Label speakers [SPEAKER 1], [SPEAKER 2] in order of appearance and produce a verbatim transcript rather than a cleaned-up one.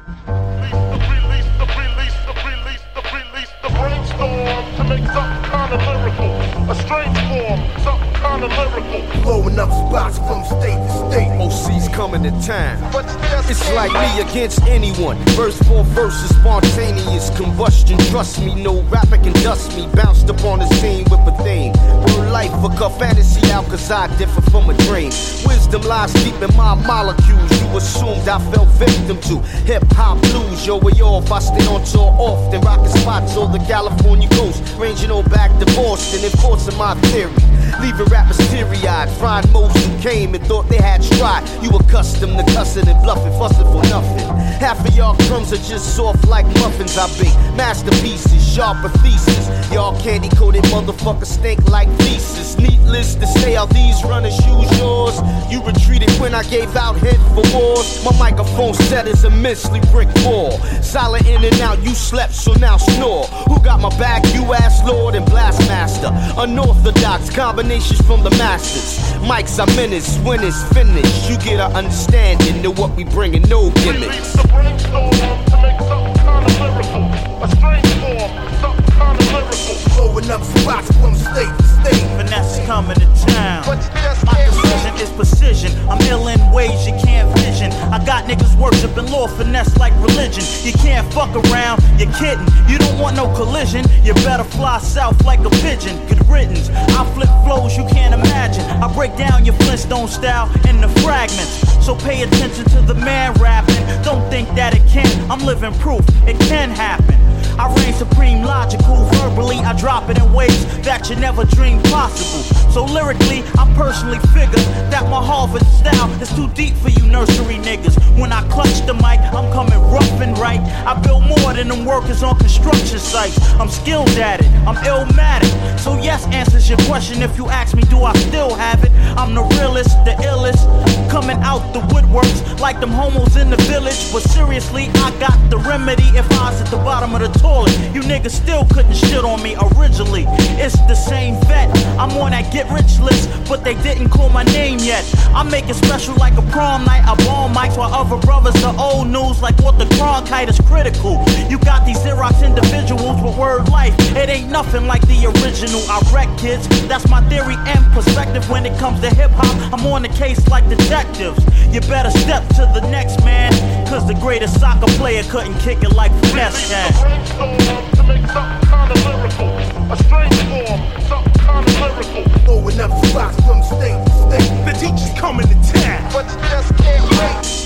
[SPEAKER 1] Release the, release the, release the, release the brainstorm to make something kind of lyrical. A strange form, something kind of lyrical.
[SPEAKER 2] Blowing up spots from state to state.
[SPEAKER 3] O C's coming to town.
[SPEAKER 1] But just
[SPEAKER 3] It's like me against anyone. Verse for verse is spontaneous combustion. Trust me, no rapper can dust me. Bounced upon the scene with a theme. Real life, a cut fantasy out, cause I differ from a dream. Wisdom lies deep in my molecules. You assumed I fell victim to hip hop blues. Yo, way off, I stay on tour often. Rocking spots on the California coast. Ranging on back to Boston, enforcing my theory. Leaving rappers teary-eyed, find most who came and thought they had stride. You accustomed to cussing and bluffing, fussing for nothing. Half of y'all crumbs are just soft like muffins. I bake masterpieces, sharper thesis. Y'all candy-coated motherfuckers stink like feces. Needless to say how these runners use yours. You retreated when I gave out head for wars. My microphone set is immensely brick wall. Silent in and out, you slept, so now snore. Who got my back? You ass Lord and Blastmaster. Unorthodox combinations from the masters. Mics are menace, when it's finished. You get an understanding of what we bringing, no gimmicks.
[SPEAKER 1] release the brainstorm to make something kind of lyrical. A strange form, something kind of lyrical.
[SPEAKER 2] Blowing up spots from state to state.
[SPEAKER 4] Finesse is coming to town.
[SPEAKER 1] But you just
[SPEAKER 4] My
[SPEAKER 1] can't
[SPEAKER 4] precision is precision. I'm ill in ways you can't vision. I got niggas worshiping law finesse like religion. You can't fuck around, you're kidding. You don't want no collision. You better fly south like a pigeon. Good riddance. I flip flows you can't imagine. I break down your Flintstone style into fragments. So pay attention to the man rapping. Don't think that it can't. I'm living proof it can happen. I reign supreme, logical, verbally I drop it in ways that you never dreamed possible. So lyrically, I personally figure that my Harvard style is too deep for you nursery niggas. When I clutch the mic, I'm coming rough and right. I build more than them workers on construction sites. I'm skilled at it, I'm illmatic. So yes answers your question if you ask me, do I still have it? I'm the realest, the illest, coming out the woodworks like them homos in the village. But seriously, I got the remedy if I was at the bottom of the toilet. You niggas still couldn't shit on me originally. It's the same vet, I'm on that get rich list, but they didn't call my name yet. I make it special like a prom night. I bomb mics while other brothers are old news like what the Cronkite is critical. You got these Xerox individuals with word life. It ain't nothing like the original. I wreck kids, that's my theory and perspective. When it comes to hip hop, I'm on the case like detectives. You better step to the next man, cause the greatest soccer player couldn't kick it like Finesse can.
[SPEAKER 1] brainstorm to make something kind of lyrical. A strange form, something kind of lyrical.
[SPEAKER 2] Blowing up spots from state to state.
[SPEAKER 5] The teacher's coming to town.
[SPEAKER 1] But you just can't wait.